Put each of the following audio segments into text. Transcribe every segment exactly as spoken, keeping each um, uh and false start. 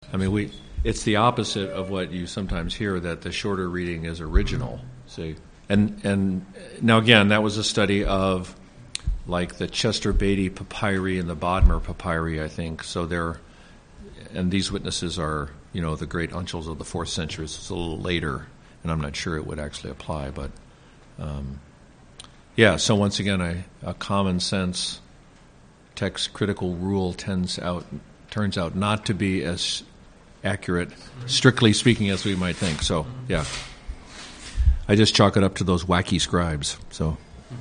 I mean, we it's the opposite of what you sometimes hear, that the shorter reading is original. See, and and now again, that was a study of like the Chester Beatty papyri and the Bodmer papyri, I think. So they're and these witnesses are, you know, the great uncials of the fourth century. So it's a little later, and I'm not sure it would actually apply, but um, yeah. So once again, a, a common sense text critical rule tends out turns out not to be as accurate, strictly speaking, as we might think. So yeah, I just chalk it up to those wacky scribes. So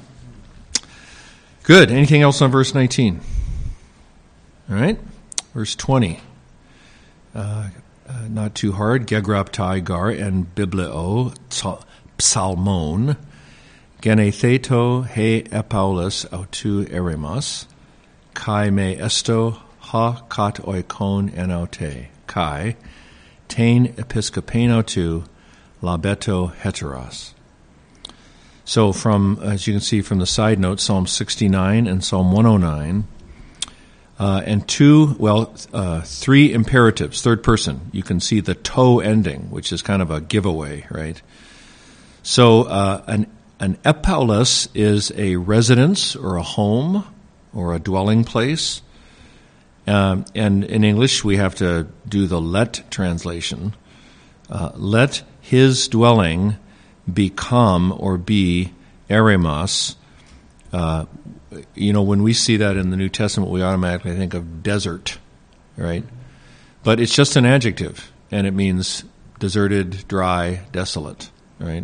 good. Anything else on verse nineteen? All right, verse twenty. Uh, uh, not too hard. Gegraptai gar en biblio psalmon genetheto he epaulos autou eremos kai me esto ha kat oikon enote kai tain episcopeno tu labeto heteros. So from, as you can see from the side note, Psalm sixty-nine and Psalm one oh nine, uh, and two, well, uh, three imperatives, third person. You can see the to ending, which is kind of a giveaway, right? So uh, an an epaulos is a residence or a home or a dwelling place. Um, and in English, we have to do the let translation. Uh, let his dwelling become or be eremos. Uh, you know, when we see that in the New Testament, we automatically think of desert, right? But it's just an adjective, and it means deserted, dry, desolate, right?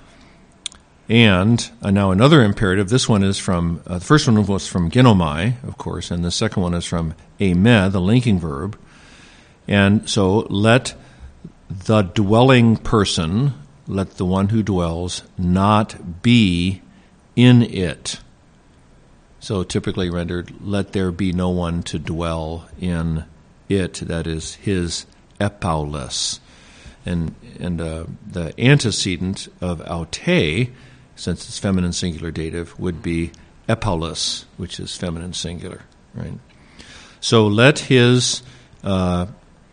And uh, now another imperative, this one is from, uh, the first one was from genomai, of course, and the second one is from eime, the linking verb. And so let the dwelling person, let the one who dwells, not be in it. So typically rendered, let there be no one to dwell in it, that is his epaulos. And, and uh, the antecedent of aute, since it's feminine singular dative, would be epaulos, which is feminine singular, right? So let his uh,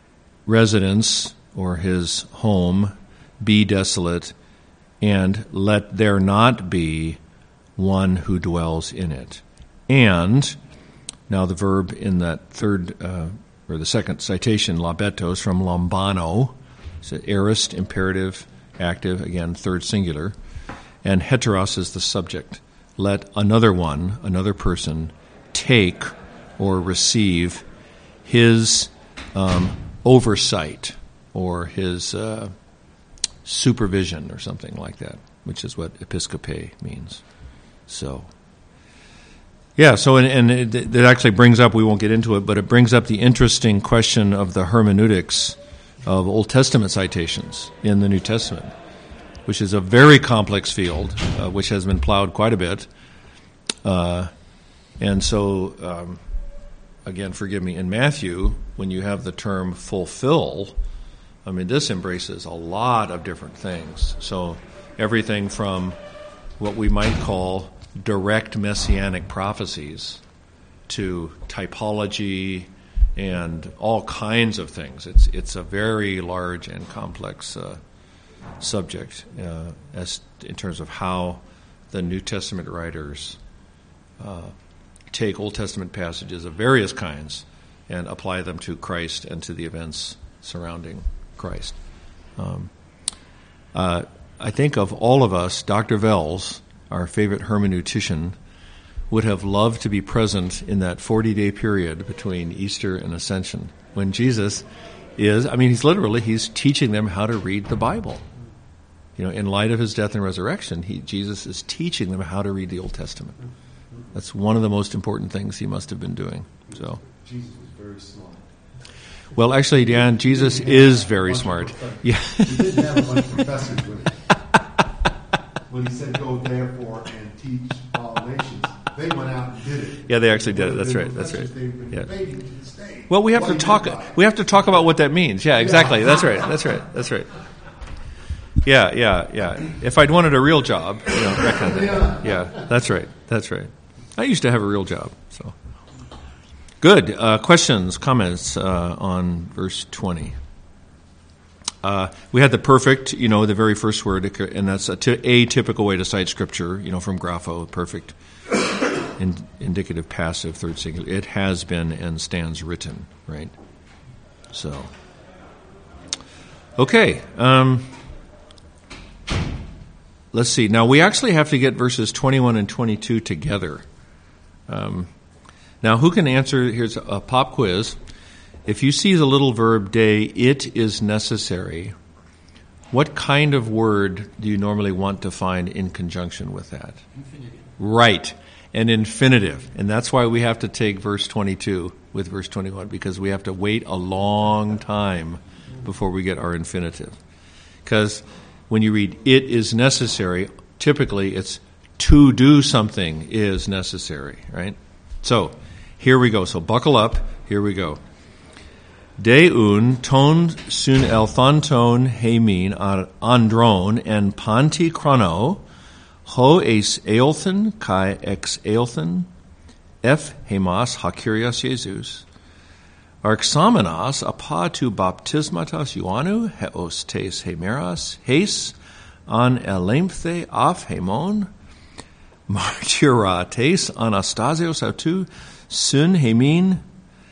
residence or his home be desolate, and let there not be one who dwells in it. And now the verb in that third uh, or the second citation, labetos, from lambano, it's an aorist, imperative, active, again, third singular. And heteros is the subject. Let another one, another person, take or receive his um, oversight or his uh, supervision or something like that, which is what episcope means. So, yeah, so, and, and it, it actually brings up, we won't get into it, but it brings up the interesting question of the hermeneutics of Old Testament citations in the New Testament, which is a very complex field, uh, which has been plowed quite a bit. Uh, and so, um, again, forgive me, in Matthew, when you have the term fulfill, I mean, this embraces a lot of different things. So everything from what we might call direct messianic prophecies to typology and all kinds of things. It's it's a very large and complex uh, subject uh, as in terms of how the New Testament writers uh, take Old Testament passages of various kinds and apply them to Christ and to the events surrounding Christ. Um, uh, I think of all of us, Doctor Wells, our favorite hermeneutician, would have loved to be present in that forty-day period between Easter and Ascension when Jesus is, I mean, he's literally, he's teaching them how to read the Bible. You know, in light of his death and resurrection, he, Jesus is teaching them how to read the Old Testament. That's one of the most important things he must have been doing. So, Jesus was very smart. Well, actually, Dan, Jesus is very smart. Yeah. He didn't have a bunch of professors with him. When he said, go therefore and teach all nations, they went out and did it. Yeah, they actually did it. That's right. That's right. Yeah. Yeah. Well, we have to talk. We have to talk about what that means. Yeah, exactly. That's right. That's right. That's right. Yeah, yeah, yeah. If I'd wanted a real job, you know, that kind of thing. Yeah, that's right. That's right. I used to have a real job. So, Good. Uh, questions, comments uh, on verse twenty? Uh, we had the perfect, you know, the very first word, and that's a, t- a typical way to cite Scripture, you know, from grapho, perfect, in, indicative, passive, third singular. It has been and stands written, right? So, okay. Um, let's see. Now, we actually have to get verses twenty-one and twenty-two together. Um, now, who can answer? Here's a pop quiz. If you see the little verb day, it is necessary, what kind of word do you normally want to find in conjunction with that? Infinitive. Right, an infinitive. And that's why we have to take verse twenty-two with verse twenty-one, because we have to wait a long time before we get our infinitive. Because when you read it is necessary, typically it's to do something is necessary, right? So, here we go. So buckle up. Here we go. Deun ton sun elthonton hemin andron en panti chrono ho eis eolthen kai ex eolthen ef hemas hakirios Jesus arxamenas apa tu baptismatas Ioannou heos tes hemeras heis an elemphthe af hemon martyra tes anastasios autu sun hemin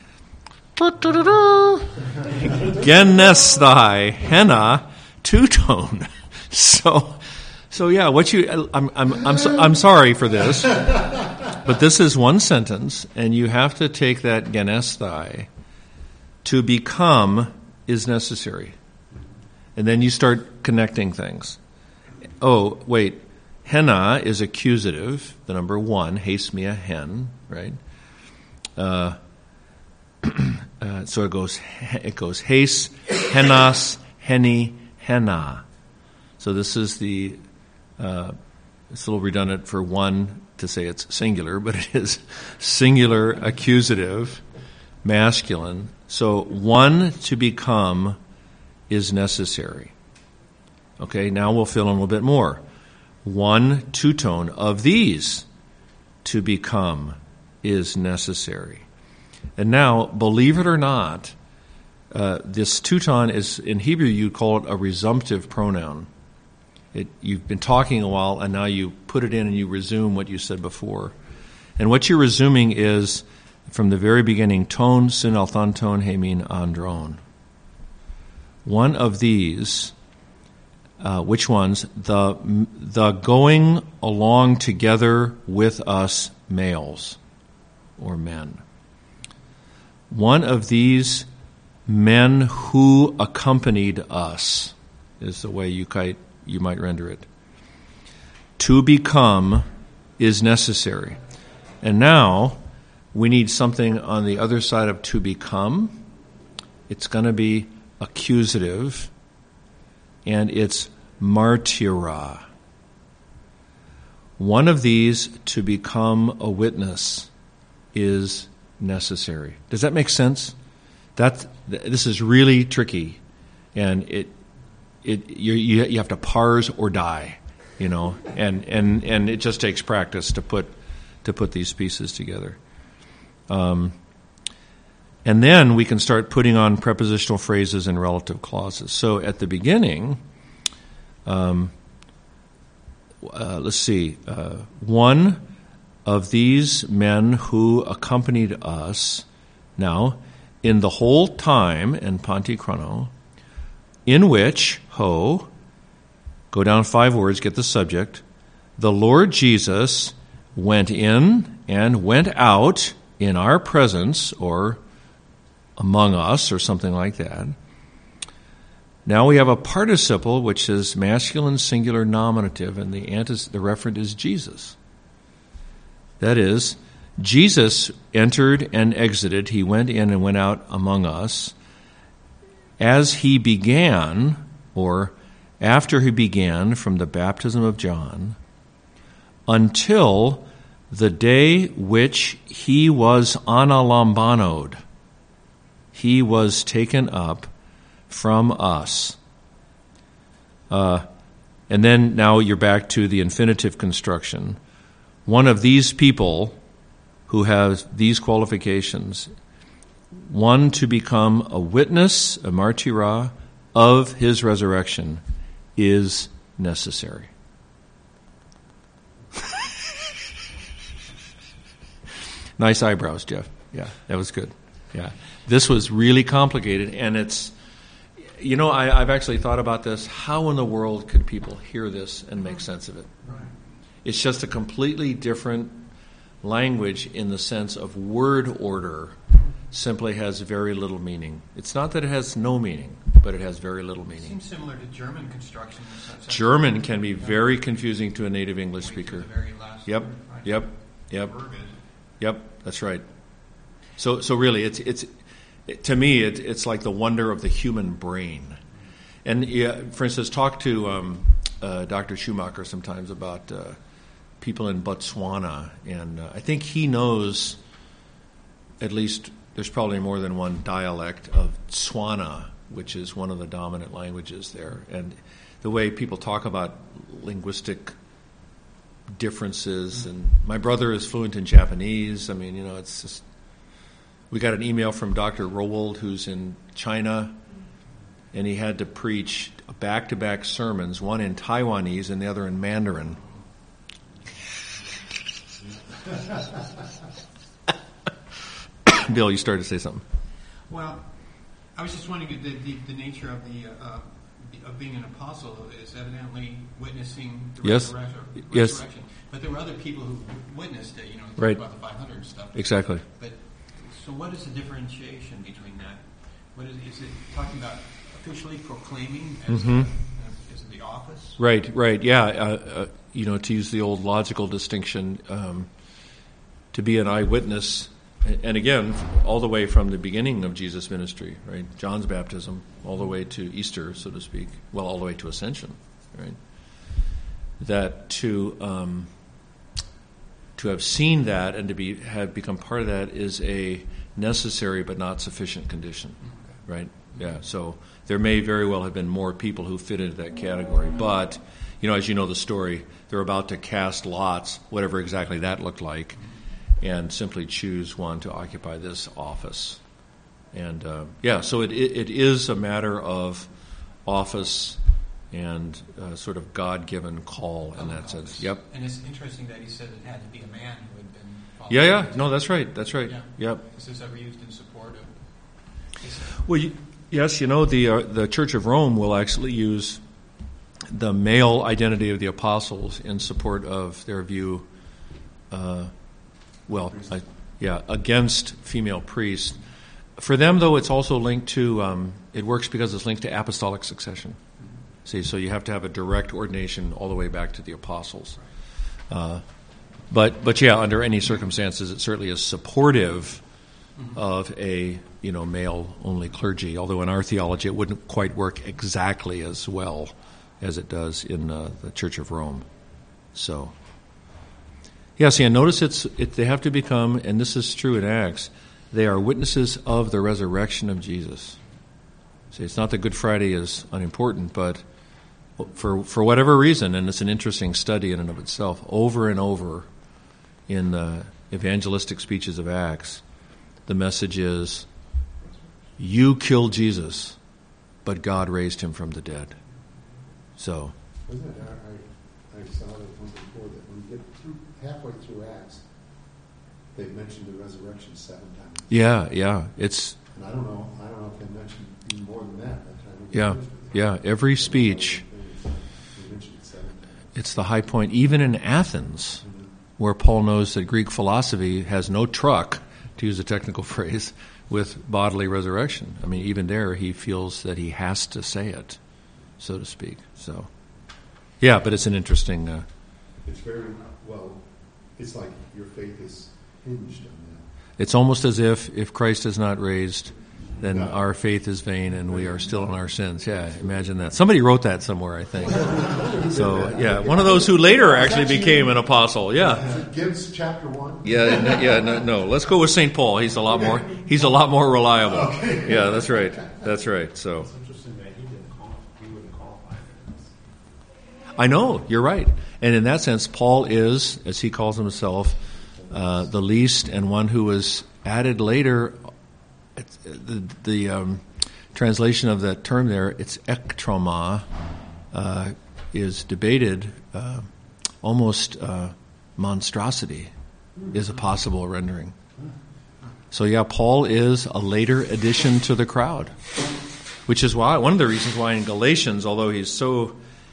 Genesthai henna two-tone. So, so yeah. What you? I'm I'm I'm so, I'm sorry for this, but this is one sentence, and you have to take that genesthai. To become is necessary, and then you start connecting things. Oh, wait. Henna is accusative. The number one. Haste me a hen. Right. Uh. Uh, so it goes, it goes, Hes, Henas, Heni, Henna. So this is the, uh, it's a little redundant for one to say it's singular, but it is singular, accusative, masculine. So one to become is necessary. Okay, now we'll fill in a little bit more. One two-tone of these to become is necessary. And now, believe it or not, uh, this tuton is, in Hebrew, you call it a resumptive pronoun. It, you've been talking a while, and now you put it in and you resume what you said before. And what you're resuming is, from the very beginning, ton, sin, althon, ton, hemin, andron. One of these, uh, which ones? The, the going along together with us males or men. One of these men who accompanied us is the way you might, you might render it. To become is necessary. And now we need something on the other side of to become. It's going to be accusative, and it's martyra. One of these to become a witness is necessary. Does that make sense? That this is really tricky, and it it you you have to parse or die, you know, and and and it just takes practice to put to put these pieces together. Um, and then we can start putting on prepositional phrases and relative clauses. So at the beginning, um, uh, let's see, uh, one of these men who accompanied us, now, in the whole time, and panti chrono, in which, ho, go down five words, get the subject, the Lord Jesus went in and went out in our presence, or among us, or something like that. Now we have a participle, which is masculine singular nominative, and the antis- the referent is Jesus. That is, Jesus entered and exited. He went in and went out among us as he began, or after he began from the baptism of John, until the day which he was analambanoed. He was taken up from us. Uh, and then now you're back to the infinitive construction. One of these people who has these qualifications. One, to become a witness, a martyra, of his resurrection is necessary. Nice eyebrows, Jeff. Yeah, that was good. Yeah, this was really complicated, and it's, you know, I, I've actually thought about this. How in the world could people hear this and make sense of it? Right. It's just a completely different language in the sense of word order. Simply has very little meaning. It's not that it has no meaning, but it has very little meaning. It seems similar to German construction. German can be very confusing to a native English speaker. The very last Yep, word, right? yep, yep, Verb is. yep. That's right. So, so really, it's it's it, to me, it, it's like the wonder of the human brain. And yeah, for instance, talk to um, uh, Doctor Schumacher sometimes about uh, people in Botswana, and uh, I think he knows at least. There's probably more than one dialect of Tswana, which is one of the dominant languages there. And the way people talk about linguistic differences, and my brother is fluent in Japanese. I mean, you know, it's just, we got an email from Doctor Rowold, who's in China, and he had to preach back-to-back sermons, one in Taiwanese and the other in Mandarin. Bill, you started to say something. Well, I was just wondering the, the, the nature of the uh, of being an apostle is evidently witnessing the yes. resurrection, yes. resurrection. But there were other people who witnessed it. You know, right. about the five hundred stuff. Exactly. But so, what is the differentiation between that? What is, is it talking about officially proclaiming as, mm-hmm. a, as the office? Right. Right. Yeah. Uh, uh, you know, to use the old logical distinction, um, to be an eyewitness. And again, all the way from the beginning of Jesus' ministry, right? John's baptism, all the way to Easter, so to speak. Well, all the way to Ascension, right? That to um, to have seen that and to be have become part of that is a necessary but not sufficient condition, right? Yeah. So there may very well have been more people who fit into that category, but you know, as you know the story, they're about to cast lots, whatever exactly that looked like, and simply choose one to occupy this office. And uh, yeah, so it, it it is a matter of office and uh, sort of God-given call in that sense. Yep. And it's interesting that he said it had to be a man who had been following. Yeah, yeah. No, that's right. That's right. Yeah. Yep. Is this ever used in support of? Well, you, yes, you know, the uh, the Church of Rome will actually use the male identity of the apostles in support of their view, uh, well, I, yeah, against female priests. For them, though, it's also linked to, um, it works because it's linked to apostolic succession. See, so you have to have a direct ordination all the way back to the apostles. Uh, but, but yeah, under any circumstances, it certainly is supportive of a, you know, male-only clergy, although in our theology it wouldn't quite work exactly as well as it does in uh, the Church of Rome. So, yeah, see, and notice it's it, they have to become, and this is true in Acts, they are witnesses of the resurrection of Jesus. See, it's not that Good Friday is unimportant, but for for whatever reason, and it's an interesting study in and of itself, over and over in the evangelistic speeches of Acts, the message is, you killed Jesus, but God raised him from the dead. So, Wasn't it? I, I, I saw it once before that when you get through halfway through Acts, they mentioned the resurrection seven times. yeah, yeah, it's And I don't know. I don't know if they mentioned even more than that. By the time we yeah, finished with it. yeah. Every speech, They mentioned it seven times. it's the high point. Even in Athens, where Paul knows that Greek philosophy has no truck, to use a technical phrase, with bodily resurrection. I mean, even there, he feels that he has to say it, so to speak. So, yeah, but it's an interesting. Uh, It's very well. It's like your faith is hinged on that. it's almost as if if Christ is not raised, then No. our faith is vain and we are still in our sins. Yeah, imagine that. Somebody wrote that somewhere, I think. So, yeah, one of those who later actually became an apostle. Yeah. Is it Gibbs chapter one? Yeah, no, yeah, no, no. Let's go with Saint Paul. He's a lot more. He's a lot more reliable. Okay. Yeah, that's right. That's right. So It's interesting that he didn't qualify. He wouldn't qualify for this. I know you're right, and in that sense, Paul is, as he calls himself, uh, the least, and one who was added later. The, the um, translation of that term there, it's ektroma, uh, is debated. Uh, almost uh, monstrosity is a possible rendering. So yeah, Paul is a later addition to the crowd, which is why one of the reasons why in Galatians, although he's so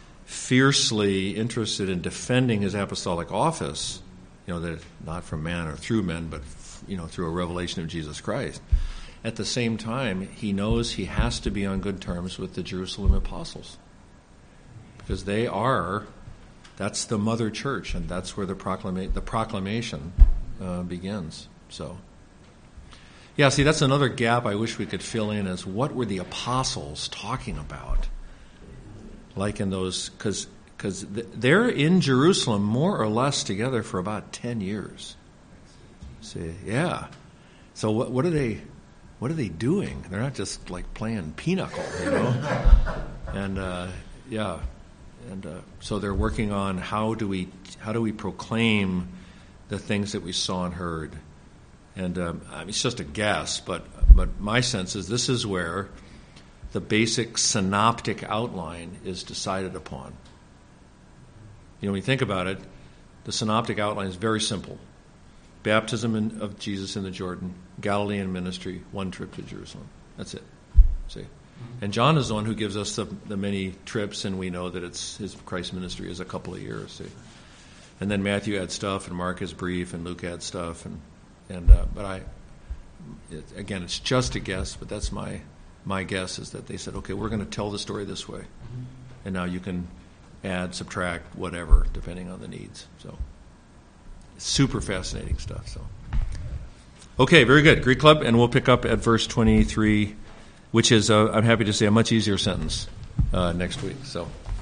fiercely interested in defending his apostolic office, you know, that not from man or through men, but you know, through a revelation of Jesus Christ. At the same time, he knows he has to be on good terms with the Jerusalem apostles, because they are, that's the mother church, and that's where the proclama- the proclamation uh, begins. So, yeah, see, that's another gap I wish we could fill in, is what were the apostles talking about? Like in those, because because they're in Jerusalem more or less together for about ten years. See, yeah. So what what are they what are they doing? They're not just like playing pinochle, you know. and uh, yeah, and uh, so they're working on how do we how do we proclaim the things that we saw and heard. And um, I mean, it's just a guess, but but my sense is this is where the basic synoptic outline is decided upon. You know, when you think about it, the synoptic outline is very simple. Baptism in, of Jesus in the Jordan, Galilean ministry, one trip to Jerusalem. That's it. See? Mm-hmm. And John is the one who gives us the, the many trips, and we know that it's his Christ ministry is a couple of years. See? And then Matthew adds stuff, and Mark is brief, and Luke adds stuff. And, and uh, But I, it, again, it's just a guess, but that's my... My guess is that they said, okay, we're going to tell the story this way. Mm-hmm. And now you can add, subtract, whatever, depending on the needs. So, super fascinating stuff. So, okay, very good. Greek Club, and we'll pick up at verse twenty-three, which is, uh, I'm happy to say, a much easier sentence uh, next week. So.